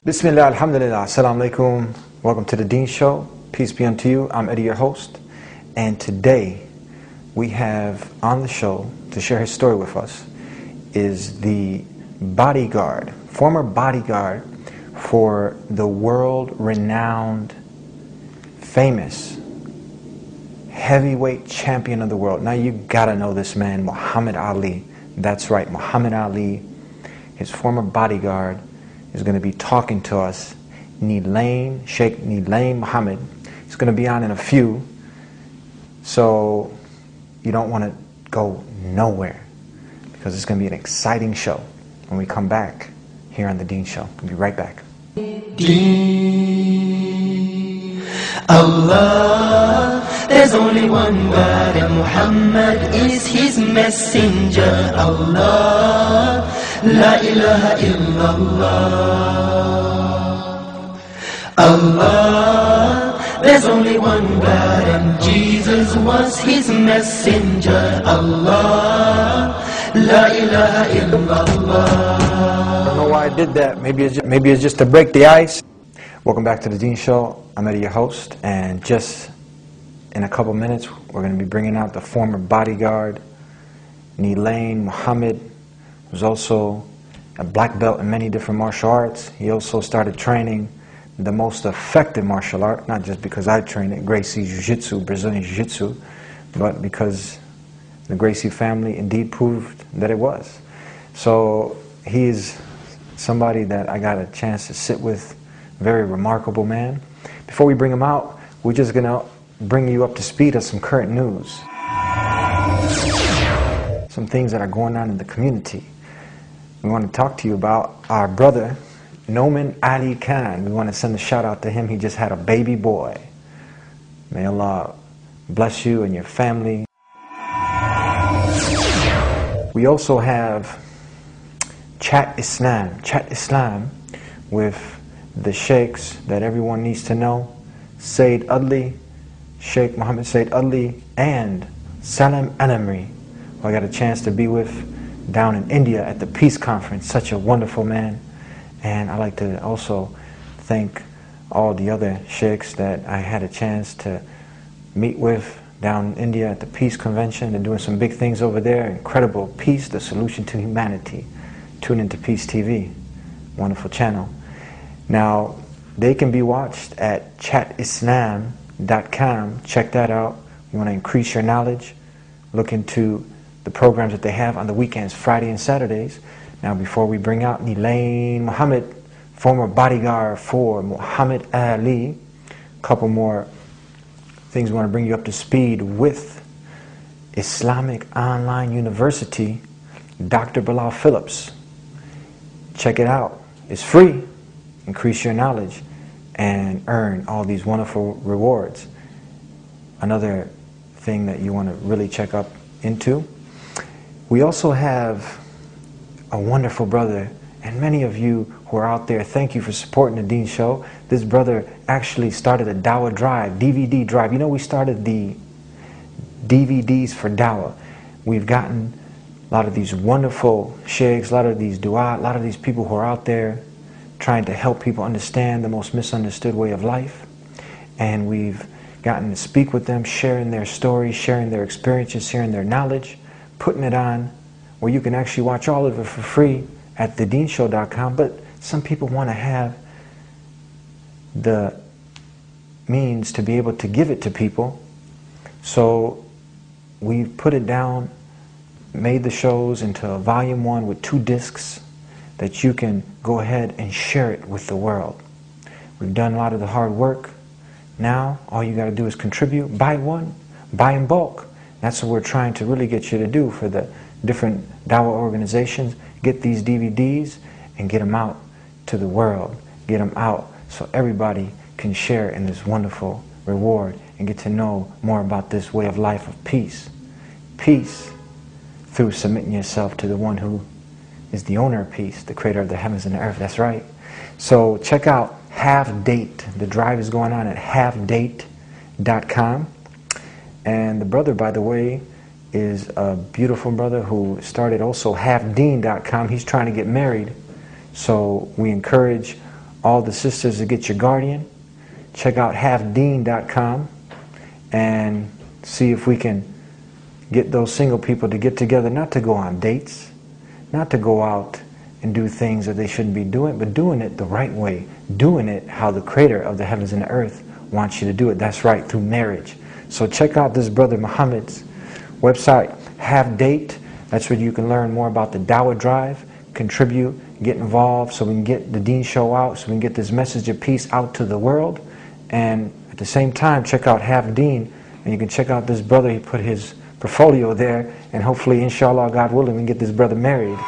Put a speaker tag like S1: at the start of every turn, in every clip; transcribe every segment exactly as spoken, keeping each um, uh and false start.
S1: Bismillah, alhamdulillah, assalamu alaikum. Welcome to the Deen Show. Peace be unto you. I'm Eddie, your host. And today we have on the show to share his story with us is the bodyguard, former bodyguard for the world-renowned, famous heavyweight champion of the world. Now you gotta know this man, Muhammad Ali. That's right, Muhammad Ali, his former bodyguard, is going to be talking to us. Nelaine, Sheikh Nelaine Muhammad. He's going to be on in a few. So you don't want to go nowhere because it's going to be an exciting show when we come back here on the Deen Show. We'll be right back.
S2: Deen. Allah, there's only one God and Muhammad is his messenger. Allah, La ilaha illallah. Allah, there's only one God and Jesus was his messenger. Allah, La ilaha illallah.
S1: I don't know why I did that. Maybe it's just, maybe it's just to break the ice. Welcome back to the Deen Show. I'm Eddie, your host, and just in a couple minutes we're going to be bringing out the former bodyguard, Nelaine Muhammad, who's also a black belt in many different martial arts. He also started training the most effective martial art, not just because I train it, Gracie Jiu-Jitsu, Brazilian Jiu-Jitsu, but because the Gracie family indeed proved that it was. So he's somebody that I got a chance to sit with, very remarkable man. Before we bring him out, we're just gonna bring you up to speed of some current news. Some things that are going on in the community. We want to talk to you about our brother, Noman Ali Khan. We want to send a shout out to him. He just had a baby boy. May Allah bless you and your family. We also have Chat Islam. Chat Islam with the sheikhs that everyone needs to know. Sayyid Adli, Sheikh Muhammad Sayyid Adli, and Salam Al-Amri, who I got a chance to be with down in India at the Peace Conference. Such a wonderful man. And I'd like to also thank all the other sheikhs that I had a chance to meet with down in India at the Peace Convention. They're doing some big things over there. Incredible Peace, the solution to humanity. Tune into Peace T V, wonderful channel. Now, they can be watched at chat islam dot com. Check that out. You want to increase your knowledge. Look into the programs that they have on the weekends, Friday and Saturdays. Now, before we bring out Nelaine Muhammad, former bodyguard for Muhammad Ali, a couple more things we want to bring you up to speed with. Islamic Online University, Doctor Bilal Phillips. Check it out. It's free. Increase your knowledge and earn all these wonderful rewards. Another thing that you want to really check up into. We also have a wonderful brother, and many of you who are out there, thank you for supporting the Deen Show. This brother actually started a Dawah drive, D V D drive. You know, we started the D V Ds for Dawah. We've gotten a lot of these wonderful sheikhs, a lot of these du'at, a lot of these people who are out there trying to help people understand the most misunderstood way of life. And we've gotten to speak with them, sharing their stories, sharing their experiences, sharing their knowledge, putting it on where you can actually watch all of it for free at the deen show dot com. But some people want to have the means to be able to give it to people. So we've put it down, made the shows into a volume one with two discs that you can go ahead and share it with the world. We've done a lot of the hard work. Now all you got to do is contribute, buy one, buy in bulk. That's what we're trying to really get you to do for the different Dawah organizations. Get these D V Ds and get them out to the world. Get them out so everybody can share in this wonderful reward and get to know more about this way of life of peace. Peace through submitting yourself to the one who is the owner of peace, the creator of the heavens and the earth. That's right. So check out Have Date. The drive is going on at have date dot com. And the brother, by the way, is a beautiful brother who started also have deen dot com. He's trying to get married. So we encourage all the sisters to get your guardian. Check out half deen dot com and see if we can get those single people to get together, not to go on dates, not to go out and do things that they shouldn't be doing, but doing it the right way, doing it how the creator of the heavens and the earth wants you to do it. That's right, through marriage. So check out this brother Muhammad's website, Have Date. That's where you can learn more about the Dawah Drive, contribute, get involved so we can get the Deen Show out, so we can get this message of peace out to the world. And at the same time, check out Have Deen, and you can check out this brother. He put his portfolio there, and hopefully, inshallah, God willing, we can get this brother married.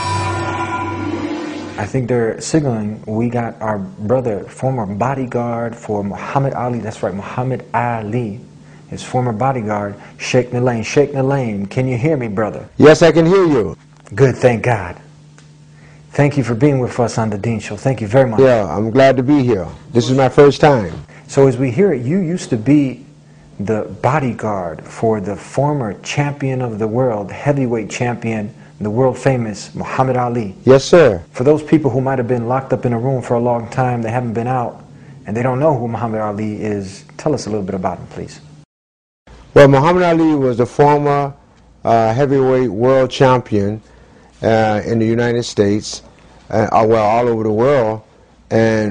S1: I think they're signaling we got our brother, former bodyguard for Muhammad Ali. That's right, Muhammad Ali. His former bodyguard, Sheikh Nalain. Sheikh Nalain, can you hear me, brother?
S3: Yes, I can hear you.
S1: Good, thank God. Thank you for being with us on the Deen Show. Thank you very much.
S3: Yeah, I'm glad to be here. This is my first time.
S1: So as we hear it, you used to be the bodyguard for the former champion of the world, heavyweight champion, the world famous Muhammad Ali.
S3: Yes, sir.
S1: For those people who might have been locked up in a room for a long time, they haven't been out, and they don't know who Muhammad Ali is, tell us a little bit about him, please.
S3: Well, Muhammad Ali was the former uh, heavyweight world champion uh, in the United States, uh, well, all over the world, and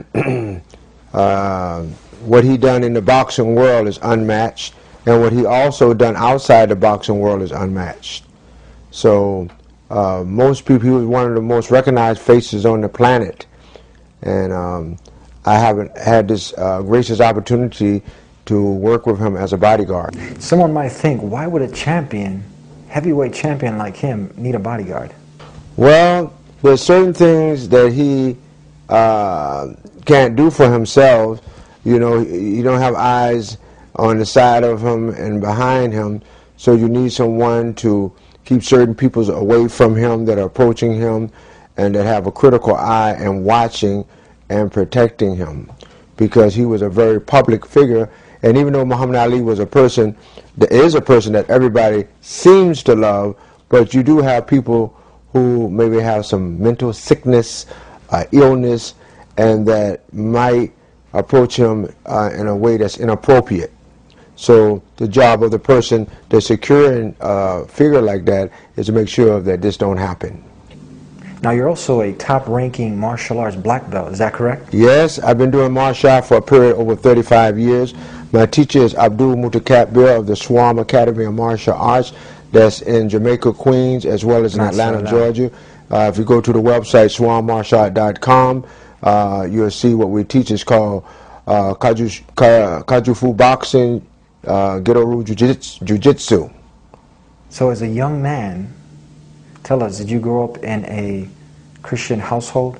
S3: uh, what he done in the boxing world is unmatched, and what he also done outside the boxing world is unmatched. So uh, most people, he was one of the most recognized faces on the planet, and um, I haven't had this uh, gracious opportunity to work with him as a bodyguard.
S1: Someone might think, why would a champion, heavyweight champion like him, need a bodyguard?
S3: Well, there's certain things that he uh, can't do for himself. You know, you don't have eyes on the side of him and behind him, so you need someone to keep certain people away from him that are approaching him and that have a critical eye and watching and protecting him, because he was a very public figure. And even though Muhammad Ali was a person, there is a person that everybody seems to love, but you do have people who maybe have some mental sickness, uh, illness, and that might approach him uh, in a way that's inappropriate. So the job of the person that's securing a figure like that is to make sure that this don't happen.
S1: Now you're also a top-ranking martial arts black belt, is that correct?
S3: Yes, I've been doing martial art for a period over thirty-five years. My teacher is Abdul Mutakabir of the Swam Academy of Martial Arts, that's in Jamaica, Queens, as well as in Atlanta, Georgia. Uh, if you go to the website swam martial art dot com, uh, you'll see what we teach. It's called uh, Kaju, Kaju Fu Boxing, uh, Getoru Jiu-Jitsu.
S1: So as a young man, tell us, did you grow up in a Christian household?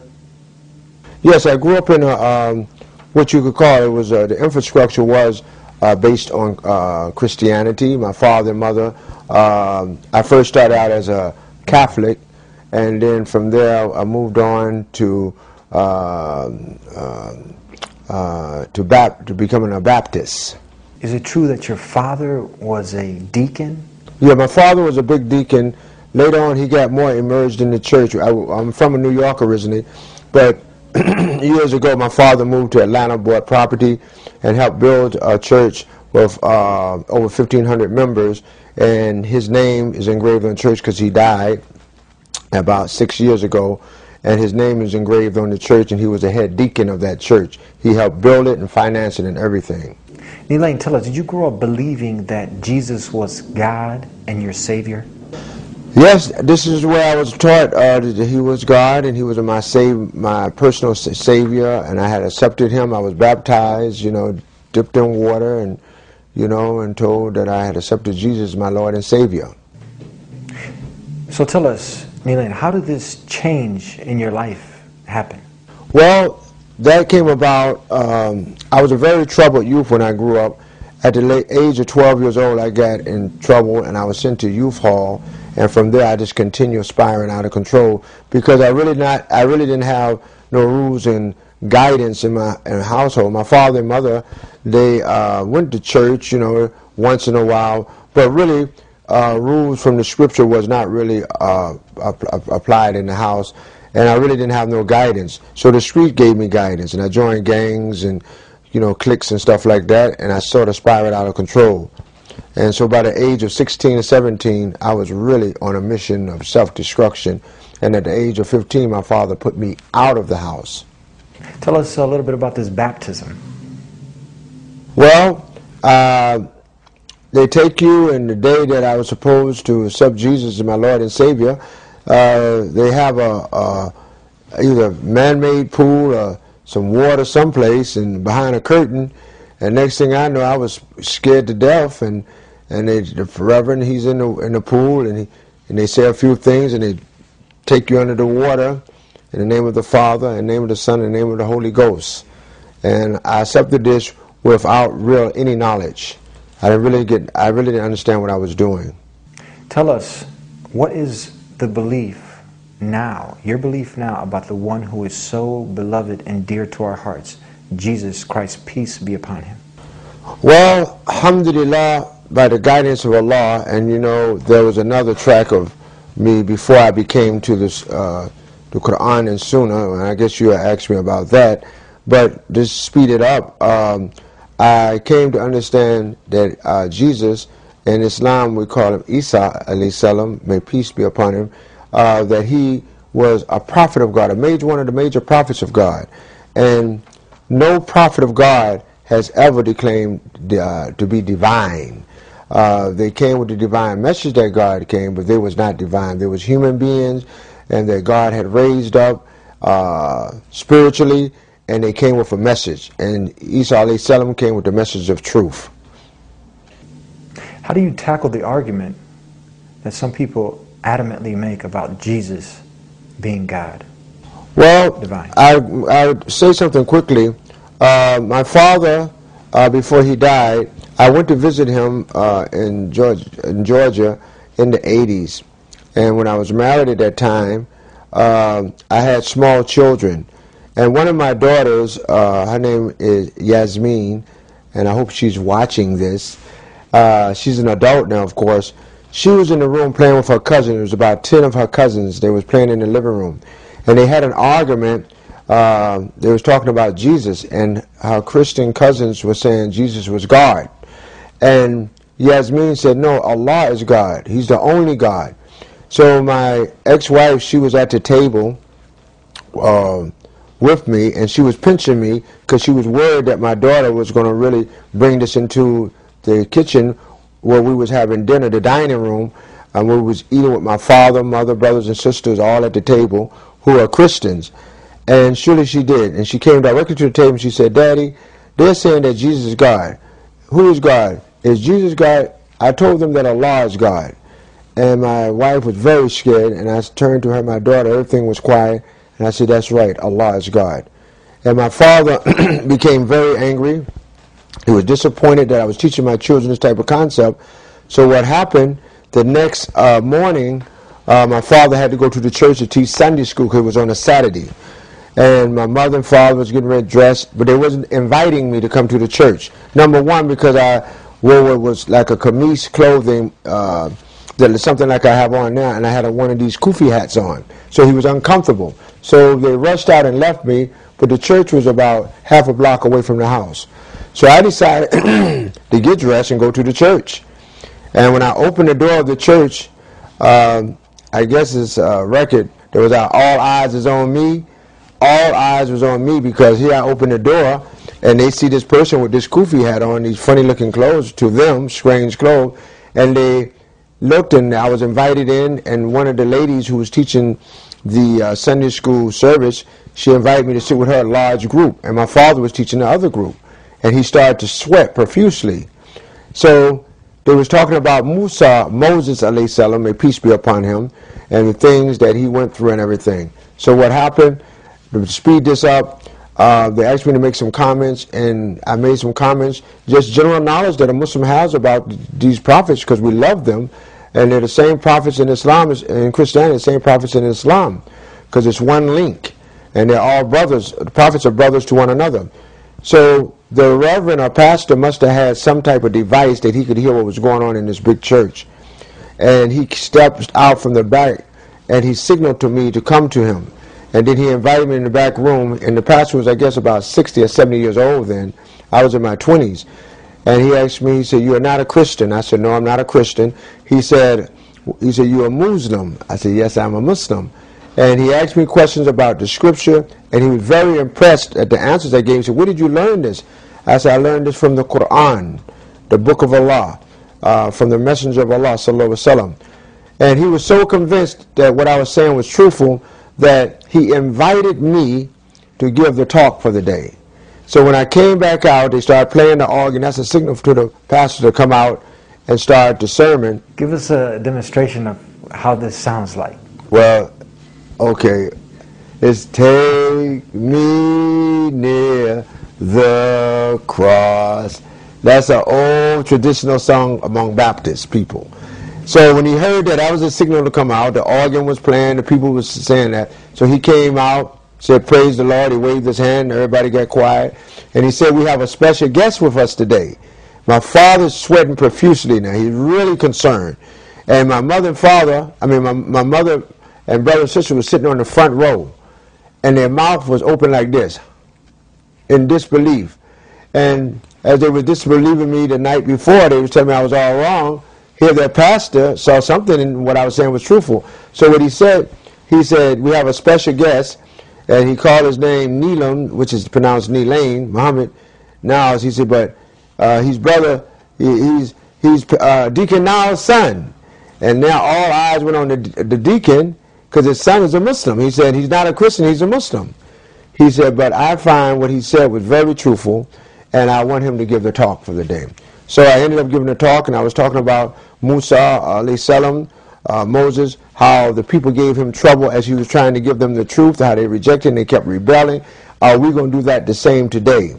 S3: Yes, I grew up in a, um, what you could call, it was, uh, the infrastructure was uh, based on uh, Christianity. My father and mother, um, I first started out as a Catholic, and then from there I moved on to uh, uh, uh, to, Bap to becoming a Baptist.
S1: Is it true that your father was a deacon?
S3: Yeah, my father was a big deacon. Later on, he got more immersed in the church. I, I'm from New York originally, but years ago, my father moved to Atlanta, bought property, and helped build a church with uh, over fifteen hundred members. And his name is engraved on the church because he died about six years ago. And his name is engraved on the church, and he was the head deacon of that church. He helped build it and finance it and everything.
S1: Nalain, tell us, did you grow up believing that Jesus was God and your Savior?
S3: Yes, this is where I was taught uh, that he was God and he was my save, my personal Savior, and I had accepted him. I was baptized, you know, dipped in water, and you know, and told that I had accepted Jesus as my Lord and Savior.
S1: So tell us, Nalain, how did this change in your life happen?
S3: Well, that came about, um, I was a very troubled youth when I grew up. At the late age of twelve years old, I got in trouble and I was sent to youth hall. And from there, I just continued spiraling out of control because I really not, I really didn't have no rules and guidance in my in household. My father and mother, they uh, went to church, you know, once in a while, but really, uh, rules from the scripture was not really uh, applied in the house. and I really didn't have no guidance. So the street gave me guidance, and I joined gangs and, you know, cliques and stuff like that, and I sort of spiraled out of control. And so by the age of sixteen or seventeen, I was really on a mission of self-destruction. And at the age of fifteen, my father put me out of the house.
S1: Tell us a little bit about this baptism.
S3: Well, uh, they take you, and the day that I was supposed to accept Jesus as my Lord and Savior, uh, they have a, a either man-made pool or some water someplace and behind a curtain. And next thing I know, I was scared to death. And and they, the Reverend, he's in the in the pool, and he and they say a few things, and they take you under the water in the name of the Father, in the name of the Son, in the name of the Holy Ghost. And I accepted this without real any knowledge. I didn't really get. I really didn't understand what I was doing.
S1: Tell us, what is the belief now, your belief now, about the one who is so beloved and dear to our hearts, Jesus Christ, peace be upon him?
S3: Well, alhamdulillah, by the guidance of Allah, and you know, there was another track of me before I became to this, uh, the Quran and Sunnah, and I guess you asked me about that, but just speed it up. Um, I came to understand that uh, Jesus, in Islam we call him Isa alayhi salam, may peace be upon him, uh, that he was a prophet of God, a major one of the major prophets of God, and no prophet of God has ever declaimed uh, to be divine. Uh, they came with the divine message that God came, but they was not divine. They was human beings, and that God had raised up uh, spiritually, and they came with a message. And Isa alayhi salam came with the message of truth.
S1: How do you tackle the argument that some people adamantly make about Jesus being God?
S3: Well,
S1: Divine.
S3: I I would say something quickly. Uh, my father, uh, before he died, I went to visit him uh, in Georgia, in Georgia in the eighties. And when I was married at that time, uh, I had small children. And one of my daughters, uh, her name is Yasmin, and I hope she's watching this. Uh, she's an adult now, of course. She was in the room playing with her cousin. It was about ten of her cousins. They was playing in the living room. And they had an argument. Uh, they was talking about Jesus, and her Christian cousins were saying Jesus was God. And Yasmin said, no, Allah is God. He's the only God. So my ex-wife, she was at the table uh, with me, and she was pinching me because she was worried that my daughter was going to really bring this into the kitchen where we was having dinner, the dining room, and we was eating with my father, mother, brothers, and sisters all at the table who are Christians. And surely she did. And she came directly to the table and she said, Daddy, they're saying that Jesus is God. Who is God? Is Jesus God? I told them that Allah is God. And my wife was very scared, and I turned to her, my daughter, everything was quiet, and I said, that's right, Allah is God. And my father became very angry. He was disappointed that I was teaching my children this type of concept. So what happened, the next uh, morning, uh, my father had to go to the church to teach Sunday school because it was on a Saturday. And my mother and father was getting ready to dress, but they wasn't inviting me to come to the church. Number one, because I wore what was like a camise clothing, uh, that is something like I have on now, and I had a, one of these kufi hats on. So he was uncomfortable. So they rushed out and left me, but the church was about half a block away from the house. So I decided to get dressed and go to the church. And when I opened the door of the church, um, I guess it's a record, there was a, all eyes is on me. All eyes was on me because here I opened the door and they see this person with this kufi hat on, these funny looking clothes, to them, strange clothes, and they looked, and I was invited in, and one of the ladies who was teaching the uh, Sunday school service, she invited me to sit with her, a large group, and my father was teaching the other group, and he started to sweat profusely. So they was talking about Musa, Moses alayhi salam, may peace be upon him, and the things that he went through and everything. So what happened, to speed this up, uh, they asked me to make some comments, and I made some comments, just general knowledge that a Muslim has about these prophets, because we love them, and they're the same prophets in Islam as in Christianity, the same prophets in Islam, because it's one link, and they're all brothers. The prophets are brothers to one another. So the reverend or pastor must have had some type of device that he could hear what was going on in this big church, and he stepped out from the back, and he signaled to me to come to him. And then he invited me in the back room, and the pastor was, I guess, about sixty or seventy years old then. I was in my twenties. And he asked me, he said, "You are not a Christian." I said, "No, I'm not a Christian." He said, he said, "You are a Muslim." I said, "Yes, I'm a Muslim." And he asked me questions about the scripture, and he was very impressed at the answers I gave. He said, "Where did you learn this?" I said, "I learned this from the Quran, the book of Allah, uh, from the messenger of Allah, sallallahu alaihi wasallam." And he was so convinced that what I was saying was truthful that he invited me to give the talk for the day. So when I came back out, they started playing the organ. That's a signal to the pastor to come out and start the sermon.
S1: Give us a demonstration of how this sounds like.
S3: Well, okay. It's "Take me near the cross." That's an old traditional song among Baptist people. So when he heard that, that was a signal to come out. The organ was playing, the people was saying that. So he came out, said, "Praise the Lord." He waved his hand, everybody got quiet. And he said, "We have a special guest with us today." My father's sweating profusely now. He's really concerned. And my mother and father, I mean, my, my mother and brother and sister was sitting on the front row. And their mouth was open like this, in disbelief. And as they were disbelieving me the night before, they was telling me I was all wrong. Here their pastor saw something in what I was saying was truthful. So what he said, he said, "We have a special guest," and he called his name Neelam, which is pronounced Nelaine, Muhammad Niles. He said, but uh, his brother, he, he's he's uh, Deacon Niles' son. And now all eyes went on the, the deacon because his son is a Muslim. He said, he's not a Christian, he's a Muslim. He said, but I find what he said was very truthful, and I want him to give the talk for the day. So I ended up giving a talk, and I was talking about Musa, alayhi salam, uh, Moses, how the people gave him trouble as he was trying to give them the truth, how they rejected and they kept rebelling. Are we going to do that the same today?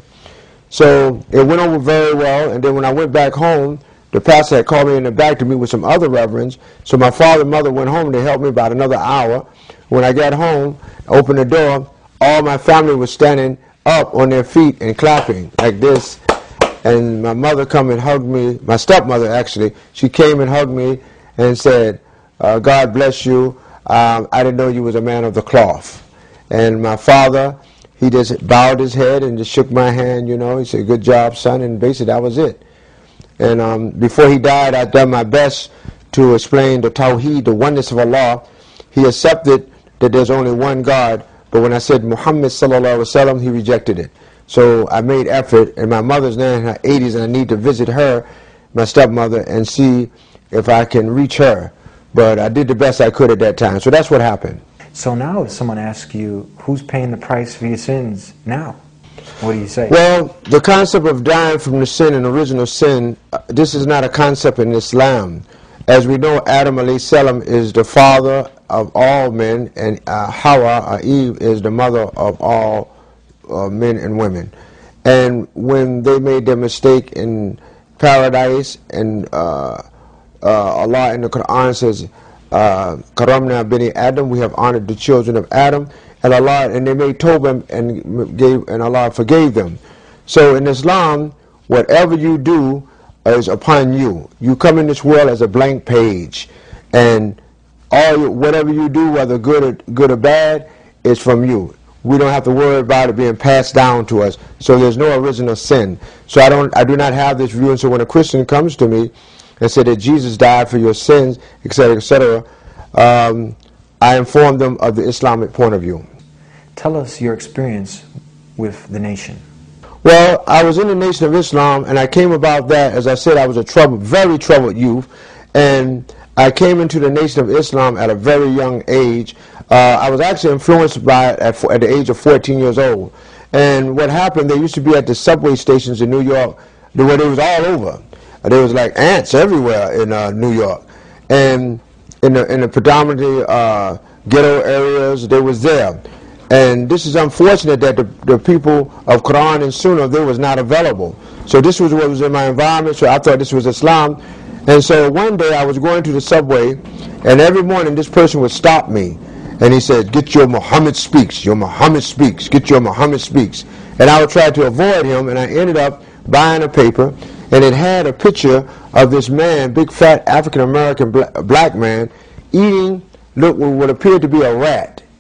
S3: So it went over very well, and then when I went back home, the pastor had called me in the back to meet with some other reverends. So my father and mother went home. They helped me about another hour. When I got home, I opened the door, all my family was standing up on their feet and clapping like this. And my mother come and hugged me, my stepmother actually, she came and hugged me and said, uh, "God bless you. Um, I didn't know you was a man of the cloth." And my father, he just bowed his head and just shook my hand, you know. He said, "Good job, son," and basically that was it. And um, before he died, I'd done my best to explain the Tawheed, the oneness of Allah. He accepted that there's only one God, but when I said Muhammad sallallahu alaihi wasallam, he rejected it. So I made effort, and my mother's now in her eighties, and I need to visit her, my stepmother, and see if I can reach her. But I did the best I could at that time. So that's what happened.
S1: So now if someone asks you, who's paying the price for your sins now? What do you say?
S3: Well, the concept of dying from the sin and original sin, uh, this is not a concept in Islam. As we know, Adam alayhi salam is the father of all men, and uh, Hawa, uh, Eve, is the mother of all uh, men and women. And when they made their mistake in paradise, and uh, uh, Allah in the Quran says, uh, Karamna bini Adam, we have honored the children of Adam, and Allah, and they made Tawbah and gave, and Allah forgave them. So in Islam, whatever you do is upon you. You come in this world as a blank page, and all whatever you do, whether good or good or bad, is from you. We don't have to worry about it being passed down to us. So there's no original sin. So I don't, I do not have this view. And so when a Christian comes to me and said that Jesus died for your sins, et cetera, et cetera, um, I inform them of the Islamic point of view.
S1: Tell us your experience with the nation.
S3: Well, I was in the Nation of Islam, and I came about that, as I said, I was a troubled, very troubled youth, and I came into the Nation of Islam at a very young age. Uh, I was actually influenced by it at, at the age of fourteen years old. And what happened, they used to be at the subway stations in New York, where they was all over. There was like ants everywhere in uh, New York. And in the, in the predominantly uh, ghetto areas, they was there. And this is unfortunate that the, the people of Quran and Sunnah, they was not available. So this was what was in my environment, so I thought this was Islam. And so one day I was going to the subway, and every morning this person would stop me. And he said, "Get your Muhammad Speaks, your Muhammad Speaks, get your Muhammad Speaks." And I would try to avoid him, and I ended up buying a paper, and it had a picture of this man, big fat African-American black man, eating look, what appeared to be a rat.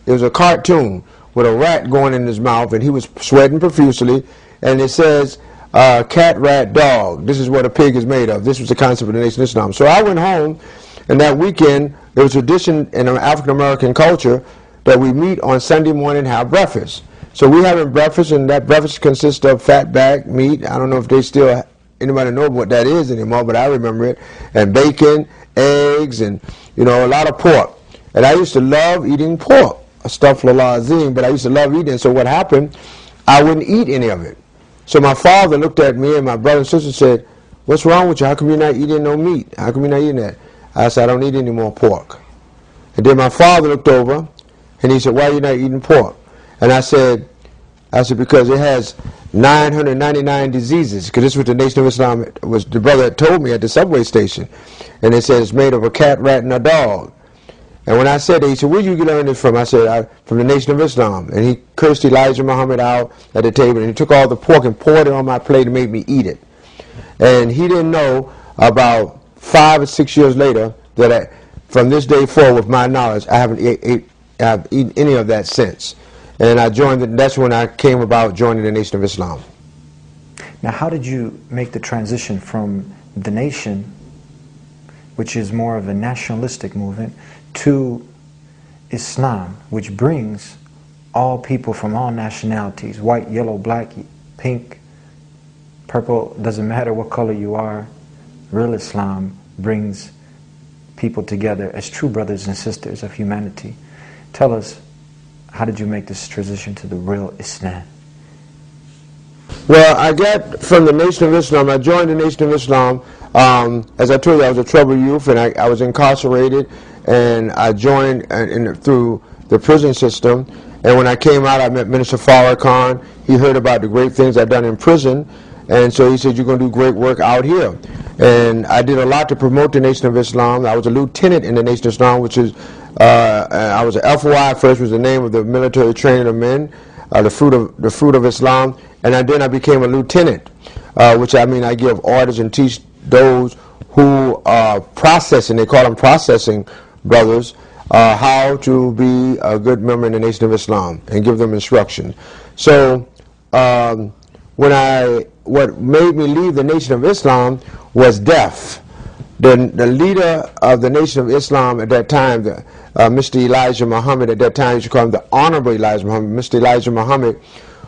S3: it was a cartoon with a rat going in his mouth, and he was sweating profusely, and it says, uh, cat, rat, dog. This is what a pig is made of. This was the concept of the Nation of Islam. So I went home, and that weekend, there was a tradition in African-American culture that we meet on Sunday morning and have breakfast. So we having breakfast, and that breakfast consists of fat back meat. I don't know if they still, anybody know what that is anymore, but I remember it. And bacon, eggs, and, you know, a lot of pork. And I used to love eating pork, astaghfirullah azim, but I used to love eating. So what happened, I wouldn't eat any of it. So my father looked at me, and my brother and sister said, what's wrong with you? How come you're not eating no meat? How come you're not eating that? I said, I don't eat any more pork. And then my father looked over, and he said, why are you not eating pork? And I said, I said, because it has nine hundred ninety-nine diseases, because this was the Nation of Islam, was the brother that told me at the subway station. And it said it's made of a cat, rat, and a dog. And when I said that, he said, where did you learn this from? I said, I, from the Nation of Islam. And he cursed Elijah Muhammad out at the table, and he took all the pork and poured it on my plate and made me eat it. And he didn't know about five or six years later that I, from this day forward, with my knowledge, I haven't ate, ate, I've eaten any of that since. And I joined, the, that's when I came about joining the Nation of Islam.
S1: Now, how did you make the transition from the nation, which is more of a nationalistic movement, to Islam, which brings all people from all nationalities, white, yellow, black, pink, purple, doesn't matter what color you are. Real Islam brings people together as true brothers and sisters of humanity. Tell us, how did you make this transition to the real Islam?
S3: Well, I got from the Nation of Islam, I joined the Nation of Islam. Um, as I told you, I was a troubled youth, and I, I was incarcerated, and I joined in, in, through the prison system. And when I came out, I met Minister Farrakhan. He heard about the great things I'd done in prison, and so he said, you're going to do great work out here. And I did a lot to promote the Nation of Islam. I was a lieutenant in the Nation of Islam, which is, uh, I was an F O I first, was the name of the military training of men, uh, the fruit of the fruit of Islam. And I, then I became a lieutenant, uh, which I mean I give orders and teach those who are processing, they call them processing brothers, uh, how to be a good member in the Nation of Islam and give them instruction. So um, when I, what made me leave the Nation of Islam was death. The, the leader of the Nation of Islam at that time, the, uh, Mister Elijah Muhammad, at that time you should call him the Honorable Elijah Muhammad, Mister Elijah Muhammad,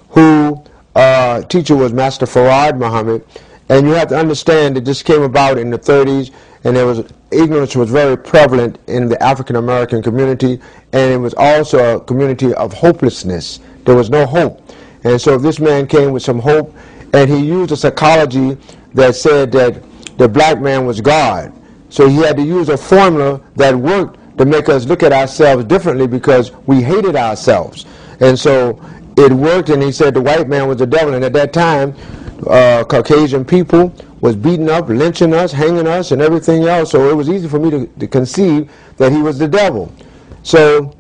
S3: who uh, teacher was Master Farad Muhammad. And you have to understand that this came about in the thirties, and there was ignorance was very prevalent in the African American community, and it was also a community of hopelessness. There was no hope. And so this man came with some hope, and he used a psychology that said that the black man was God. So he had to use a formula that worked to make us look at ourselves differently because we hated ourselves. And so it worked, and he said the white man was the devil. And at that time, uh, Caucasian people was beating up, lynching us, hanging us, and everything else. So it was easy for me to, to conceive that he was the devil. So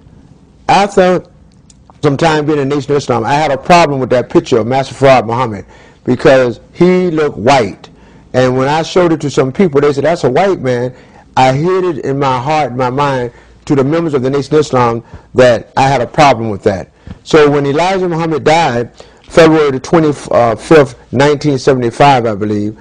S3: after some time being in the Nation of Islam, I had a problem with that picture of Master Farad Muhammad because he looked white. And when I showed it to some people, they said, that's a white man. I hid it in my heart, my mind, to the members of the Nation of Islam that I had a problem with that. So when Elijah Muhammad died, February the twenty-fifth, nineteen seventy-five, I believe,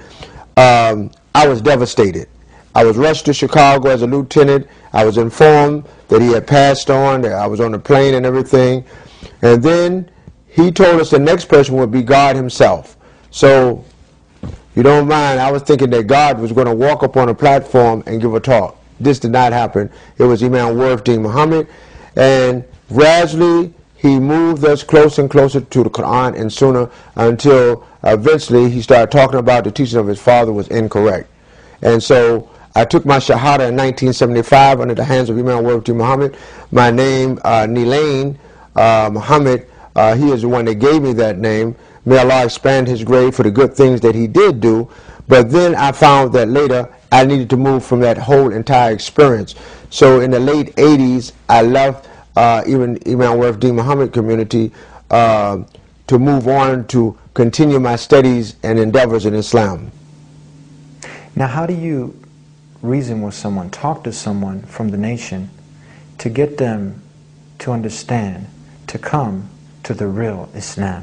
S3: um, I was devastated. I was rushed to Chicago as a lieutenant. I was informed that he had passed on, that I was on the plane and everything. And then he told us the next person would be God himself. So, you don't mind, I was thinking that God was going to walk up on a platform and give a talk. This did not happen. It was Imam Warahdin Muhammad. And gradually, he moved us closer and closer to the Quran and Sunnah until eventually he started talking about the teaching of his father was incorrect. And so I took my Shahada in nineteen seventy-five under the hands of Imam Warahdin Muhammad. My name, uh, Nilain uh, Muhammad, uh, he is the one that gave me that name. May Allah expand his grave for the good things that he did do. But then I found that later I needed to move from that whole entire experience. So in the late eighties, I left Uh, even Imam Warahdin Muhammad community uh, to move on to continue my studies and endeavors in Islam.
S1: Now, how do you reason with someone, talk to someone from the nation to get them to understand, to come to the real Islam?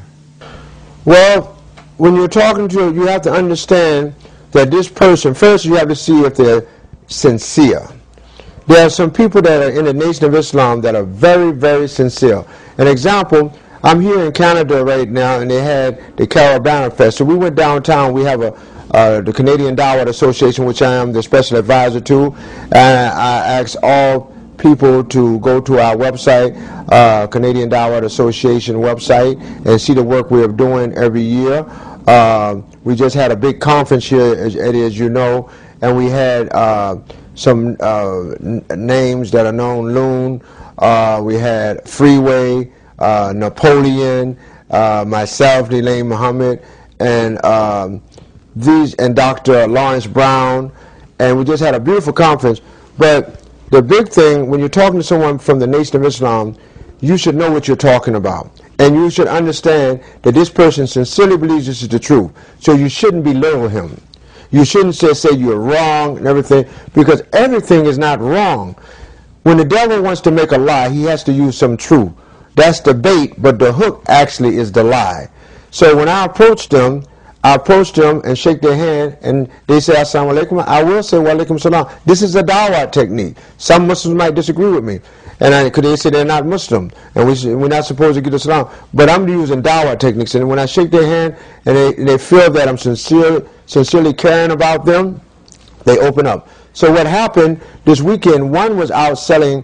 S3: Well, when you're talking to, you have to understand that this person, first you have to see if they're sincere. There are some people that are in the Nation of Islam that are very, very sincere. An example, I'm here in Canada right now, and they had the Carabana Fest. So we went downtown. We have a uh, the Canadian Dawah Association, which I am the special advisor to, and I asked all people to go to our website, uh, Canadian Dawah Association website, and see the work we are doing every year. Uh, we just had a big conference here, as, Eddie, as you know, and we had uh, some uh, names that are known. Loon, uh, we had Freeway, uh, Napoleon, uh, myself, Elaine Muhammad, and um, these, and Doctor Lawrence Brown, and we just had a beautiful conference. But the big thing, when you're talking to someone from the Nation of Islam, you should know what you're talking about. And you should understand that this person sincerely believes this is the truth. So you shouldn't belittle him. You shouldn't say, say you're wrong and everything, because everything is not wrong. When the devil wants to make a lie, he has to use some truth. That's the bait, but the hook actually is the lie. So when I approach them, I approach them and shake their hand, and they say, Assalamu alaikum. I will say, wa alaikum salam. This is a dawah technique. Some Muslims might disagree with me, and I, cause they say they're not Muslim, and we, we're not supposed to give Islam. But I'm using dawah techniques, and when I shake their hand, and they, they feel that I'm sincerely, sincerely caring about them, they open up. So what happened this weekend, one was out selling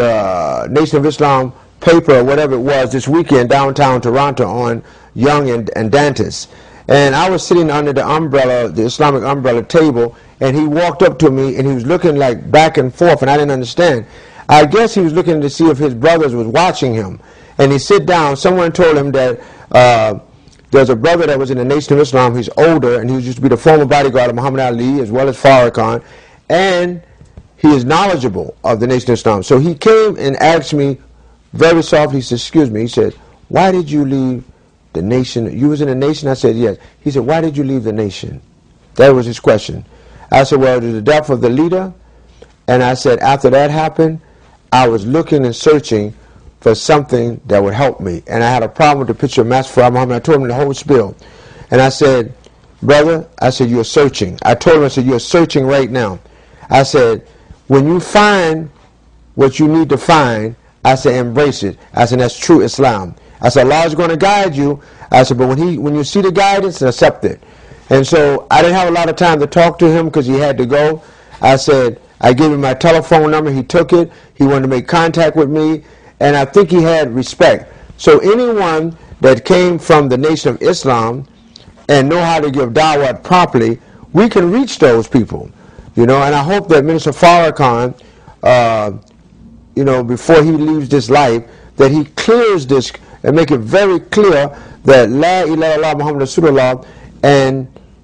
S3: the Nation of Islam paper, or whatever it was, this weekend downtown Toronto on Yonge and, and Dantas. And I was sitting under the umbrella, the Islamic umbrella table, and he walked up to me, and he was looking like back and forth, and I didn't understand. I guess he was looking to see if his brothers was watching him. And he sit down. Someone told him that uh, there's a brother that was in the Nation of Islam. He's older, and he used to be the former bodyguard of Muhammad Ali, as well as Farrakhan, and he is knowledgeable of the Nation of Islam. So he came and asked me very softly, he said, excuse me, he said, why did you leave the nation? You was in the nation? I said, yes. He said, why did you leave the nation? That was his question. I said, well, it was the death of the leader. And I said, after that happened, I was looking and searching for something that would help me. And I had a problem with the picture of Master Farad Muhammad. I told him the whole spiel. And I said, brother, I said, you're searching. I told him, I said, you're searching right now. I said, when you find what you need to find, I said, embrace it. I said, that's true Islam. I said, Allah is going to guide you. I said, but when he, when you see the guidance, accept it. And so I didn't have a lot of time to talk to him because he had to go. I said, I gave him my telephone number. He took it. He wanted to make contact with me. And I think he had respect. So anyone that came from the Nation of Islam and know how to give da'wah properly, we can reach those people. You know, and I hope that Minister Farrakhan, uh, you know, before he leaves this life, that he clears this and make it very clear that La ilaha illallah Muhammad Rasulullah, and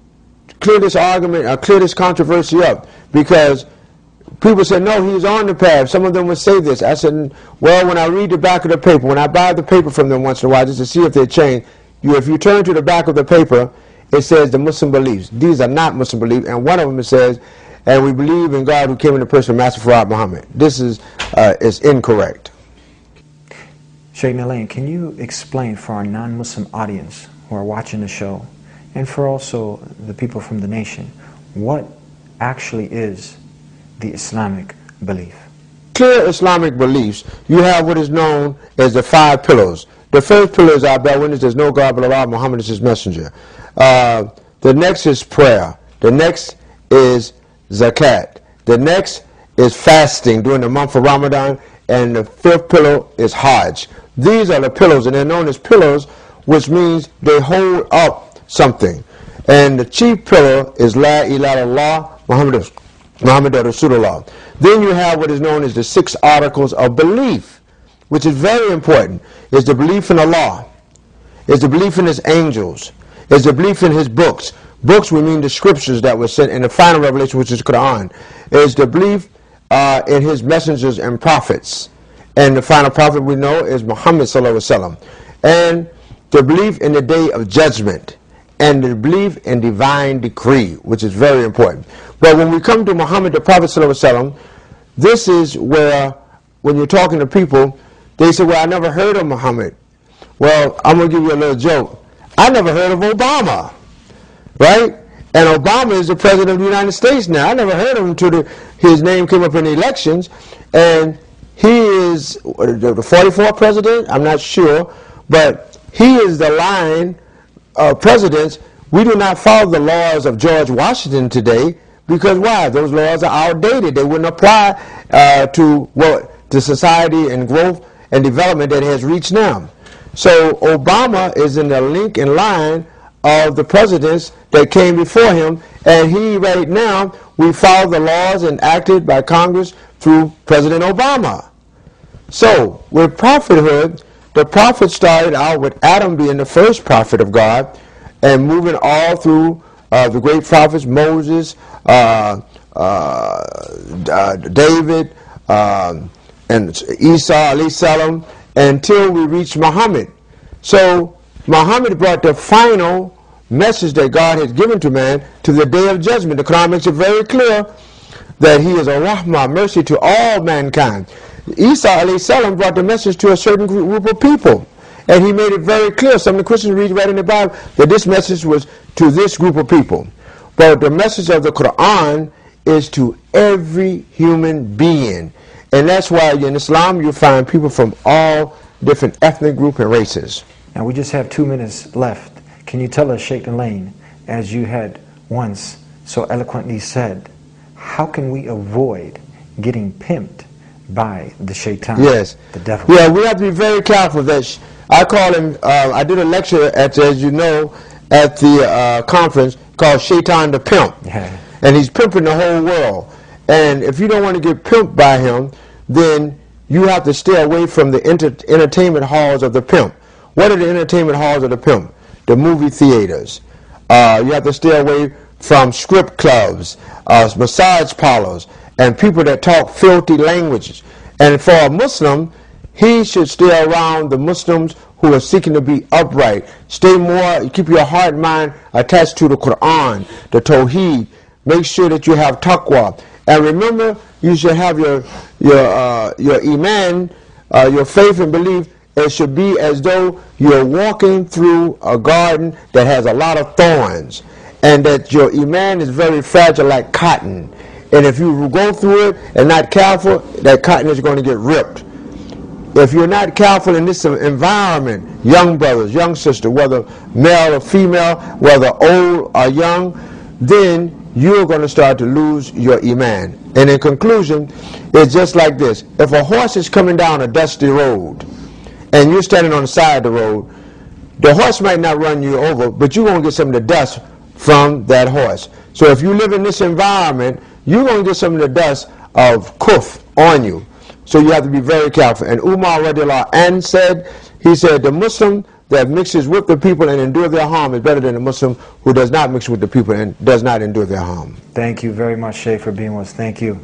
S3: clear this argument, or clear this controversy up. Because people said, no, he's on the path. Some of them would say this. I said, well, when I read the back of the paper, when I buy the paper from them once in a while, just to see if they change, you, if you turn to the back of the paper, it says the Muslim beliefs. These are not Muslim beliefs. And one of them it says, and we believe in God who came in the person of Master Farad Muhammad. This is, uh, is incorrect.
S1: Sheikh Nalain, can you explain for our non-Muslim audience who are watching the show, and for also the people from the nation, what actually is the Islamic belief?
S3: Clear Islamic beliefs, you have what is known as the five pillars. The first pillar is I bear witness there's no God but Allah, Muhammad is his messenger. Uh, the next is prayer. The next is zakat. The next is fasting during the month of Ramadan. And the fifth pillar is Hajj. These are the pillars, and they're known as pillars, which means they hold up something. And the chief pillar is La ilaha illallah Muhammad Muhammad Rasulullah. Then you have what is known as the six articles of belief, which is very important. It's the belief in Allah. It's the belief in his angels. It's the belief in his books. Books, we mean the scriptures that were sent in the final revelation, which is Quran. It's the belief uh, in his messengers and prophets. And the final prophet we know is Muhammad sallallahu alaihi wasallam. And the belief in the day of judgment. And the belief in divine decree, which is very important. But when we come to Muhammad the Prophet sallallahu alaihi wasallam, this is where, when you're talking to people, They say, well, I never heard of Muhammad. Well, I'm going to give you a little joke. I never heard of Obama, right? And Obama is the president of the United States now. I never heard of him until the, his name came up in the elections. And he is the forty-fourth president, I'm not sure, but he is the line of presidents. We do not follow the laws of George Washington today because why? Those laws are outdated. They wouldn't apply uh, to what the society and growth and development that it has reached now. So Obama is in the link in line of the presidents that came before him, and he right now, we follow the laws enacted by Congress through President Obama. So with prophethood, the prophet started out with Adam being the first prophet of God, and moving all through uh, the great prophets, Moses, uh, uh, uh, David, um, and Isa alayhi salam, until we reach Muhammad. So Muhammad brought the final message that God has given to man to the day of judgment. The Quran makes it very clear that he is a rahmah, mercy to all mankind. Isa alayhi salam brought the message to a certain group of people, and he made it very clear. Some of the Christians read right in the Bible that this message was to this group of people. But the message of the Quran is to every human being. And that's why in Islam you find people from all different ethnic groups and races.
S1: Now we just have two minutes left. Can you tell us, Sheikh Elaine, as you had once so eloquently said, how can we avoid getting pimped by the shaitan,
S3: yes,
S1: the devil?
S3: Yeah, we have to be very careful. That I call him, uh, I did a lecture, at, as you know, at the uh, conference called Shaitan the Pimp.
S1: Yeah.
S3: And he's pimping the whole world. And if you don't want to get pimped by him, then you have to stay away from the enter entertainment halls of the pimp. What are the entertainment halls of the pimp? The movie theaters. Uh, you have to stay away from strip clubs, uh, massage parlors, and people that talk filthy languages. And for a Muslim, he should stay around the Muslims who are seeking to be upright. Stay more, keep your heart and mind attached to the Quran, the Tawheed. Make sure that you have taqwa. And remember, you should have your your uh, your iman, uh, your faith and belief. It should be as though you're walking through a garden that has a lot of thorns, and that your iman is very fragile like cotton. And if you go through it and not careful, that cotton is going to get ripped. If you're not careful in this environment, young brothers, young sisters, whether male or female, whether old or young, then you're going to start to lose your iman. And in conclusion, it's just like this. If a horse is coming down a dusty road and you're standing on the side of the road, the horse might not run you over, but you're going to get some of the dust from that horse. So if you live in this environment, you're going to get some of the dust of kufr on you. So you have to be very careful. And Umar radiallahu anh said, he said, the Muslim that mixes with the people and endure their harm is better than the Muslim who does not mix with the people and does not endure their harm.
S1: Thank you very much, Sheikh, for being with us. Thank you.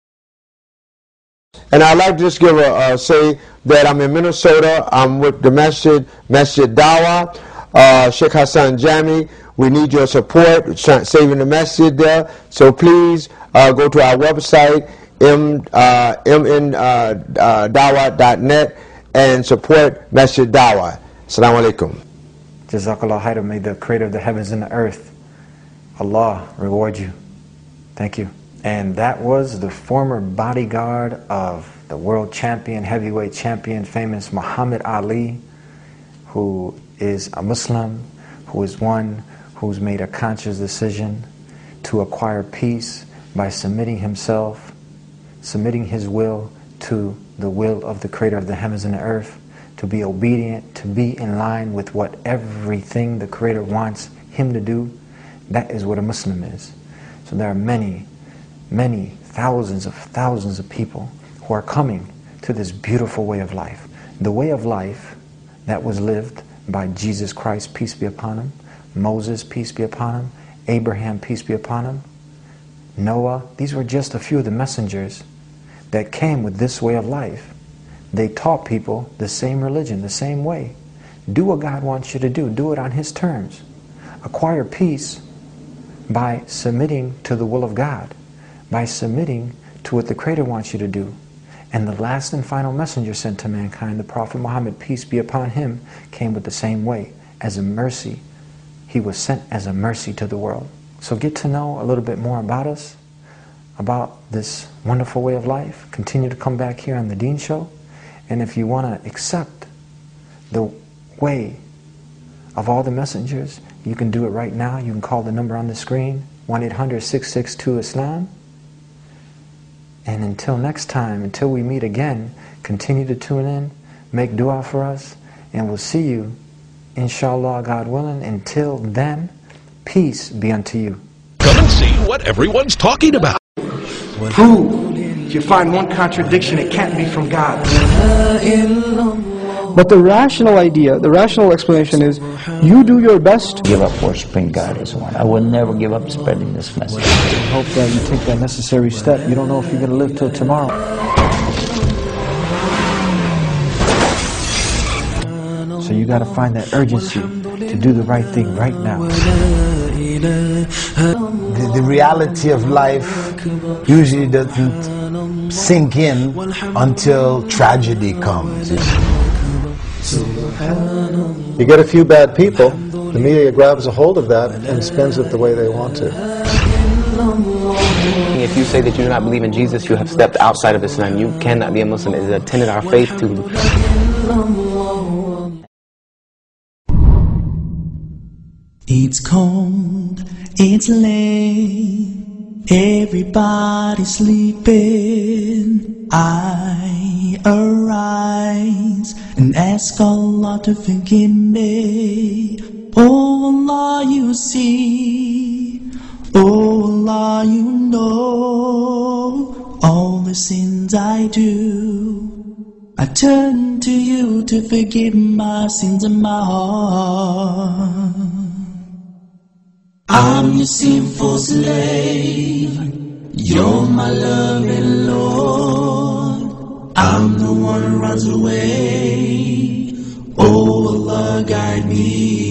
S3: And I'd like to just give a, uh, say that I'm in Minnesota. I'm with the Masjid, Masjid Dawah, uh, Sheikh Hassan Jami. We need your support, saving the masjid there. So please uh, go to our website, m, uh, m n dawah dot net, and support Masjid Dawah. Assalamu alaikum.
S1: Jazakallah khairan. May the creator of the heavens and the earth, Allah, reward you. Thank you. And that was the former bodyguard of the world champion, heavyweight champion, famous Muhammad Ali, who is a Muslim, who is one who's made a conscious decision to acquire peace by submitting himself, submitting his will to the will of the creator of the heavens and the earth, to be obedient, to be in line with what everything the creator wants him to do. That is what a Muslim is. So there are many, many thousands of thousands of people who are coming to this beautiful way of life. The way of life that was lived by Jesus Christ, peace be upon him, Moses, peace be upon him, Abraham, peace be upon him, Noah. These were just a few of the messengers that came with this way of life. They taught people the same religion, the same way. Do what God wants you to do. Do it on His terms. Acquire peace by submitting to the will of God, by submitting to what the Creator wants you to do. And the last and final messenger sent to mankind, the Prophet Muhammad, peace be upon him, came with the same way. As a mercy. He was sent as a mercy to the world. So get to know a little bit more about us, about this wonderful way of life. Continue to come back here on the Deen Show. And if you want to accept the way of all the messengers, you can do it right now. You can call the number on the screen, one eight hundred, six six two, Islam. And until next time, until we meet again, continue to tune in, make dua for us, and we'll see you, inshallah, God willing. Until then, peace be unto you.
S4: Come and see what everyone's talking about.
S5: Prove. If you find one contradiction, it can't be from God.
S6: But the rational idea, the rational explanation is, you do your best.
S7: Give up worshiping God as one. I will never give up spreading this message.
S1: I hope that you take that necessary step. You don't know if you're going to live till tomorrow. So you got to find that urgency to do the right thing right now.
S8: The, the reality of life usually doesn't sink in until tragedy comes.
S9: You get a few bad people, the media grabs a hold of that and spins it the way they want to.
S10: If you say that you do not believe in Jesus, you have stepped outside of Islam. You cannot be a Muslim. It is a tenet of our faith to...
S2: It's cold, it's late, everybody's sleeping. I arise and ask Allah to forgive me. Oh Allah, you see, oh Allah, you know all the sins I do. I turn to you to forgive my sins in my heart. I'm your sinful slave, you're my loving Lord. I'm the one who runs away, oh Allah, guide me.